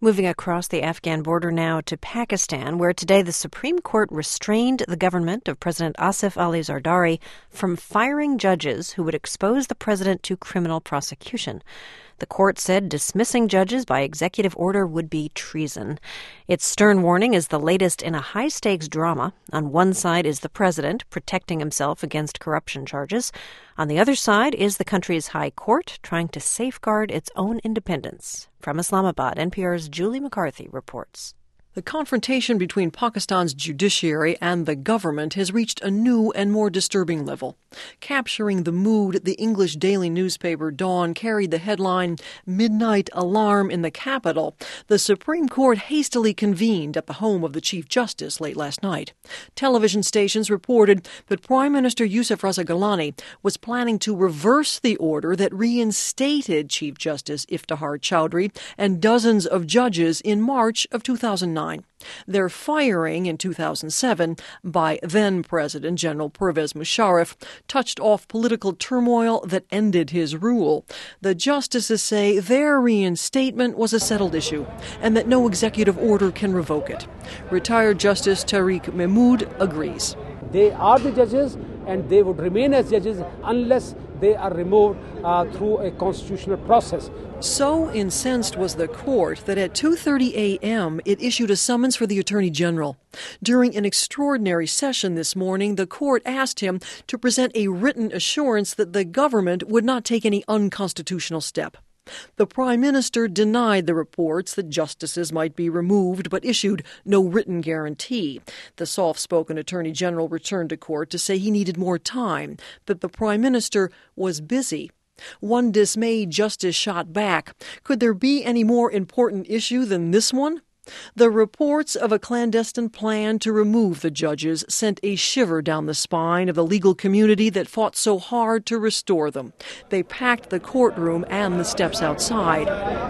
Moving across the Afghan border now to Pakistan, where today the Supreme Court restrained the government of President Asif Ali Zardari from firing judges who would expose the president to criminal prosecution. The court said dismissing judges by executive order would be treason. Its stern warning is the latest in a high-stakes drama. On one side is the president protecting himself against corruption charges. On the other side is the country's high court trying to safeguard its own independence. From Islamabad, NPR's Julie McCarthy reports. The confrontation between Pakistan's judiciary and the government has reached a new and more disturbing level. Capturing the mood, the English daily newspaper Dawn carried the headline, "Midnight Alarm in the Capital." The Supreme Court hastily convened at the home of the Chief Justice late last night. Television stations reported that Prime Minister Yousaf Raza Gilani was planning to reverse the order that reinstated Chief Justice Iftihar Chowdhury and dozens of judges in March of 2009. Their firing in 2007 by then-President General Pervez Musharraf touched off political turmoil that ended his rule. The justices say their reinstatement was a settled issue and that no executive order can revoke it. Retired Justice Tariq Mahmood agrees. They are the judges and they would remain as judges unless they are removed through a constitutional process. So incensed was the court that at 2:30 a.m. it issued a summons for the Attorney General. During an extraordinary session this morning, the court asked him to present a written assurance that the government would not take any unconstitutional step. The Prime Minister denied the reports that justices might be removed, but issued no written guarantee. The soft-spoken Attorney General returned to court to say he needed more time, that the Prime Minister was busy. One dismayed justice shot back. Could there be any more important issue than this one? The reports of a clandestine plan to remove the judges sent a shiver down the spine of the legal community that fought so hard to restore them. They packed the courtroom and the steps outside.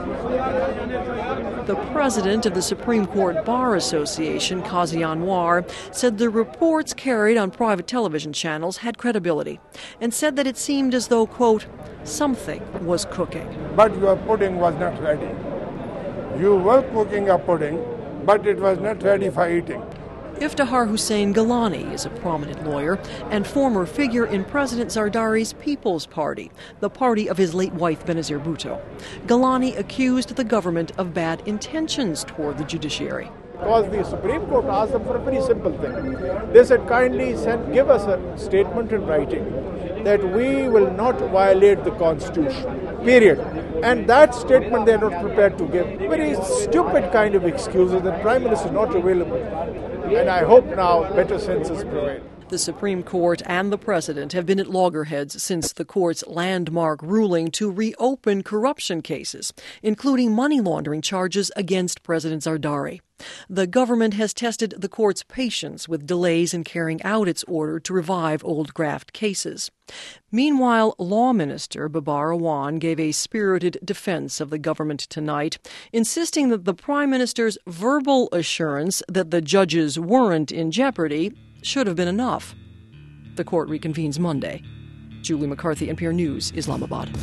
The president of the Supreme Court Bar Association, Qazi Anwar, said the reports carried on private television channels had credibility and said that it seemed as though, quote, something was cooking. But your pudding was not ready. You were cooking a pudding, but it was not ready for eating. Iftihar Hussain Gilani is a prominent lawyer and former figure in President Zardari's People's Party, the party of his late wife Benazir Bhutto. Gilani accused the government of bad intentions toward the judiciary. Because the Supreme Court asked them for a very simple thing. They said, kindly give us a statement in writing that we will not violate the Constitution, period. And that statement they are not prepared to give. Very stupid kind of excuses. The Prime Minister is not available. And I hope now better senses prevail. The Supreme Court and the President have been at loggerheads since the court's landmark ruling to reopen corruption cases, including money laundering charges against President Zardari. The government has tested the court's patience with delays in carrying out its order to revive old graft cases. Meanwhile, Law Minister Babar Awan gave a spirited defense of the government tonight, insisting that the Prime Minister's verbal assurance that the judges weren't in jeopardy should have been enough. The court reconvenes Monday. Julie McCarthy, NPR News, Islamabad.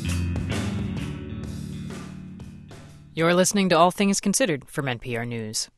You're listening to All Things Considered from NPR News.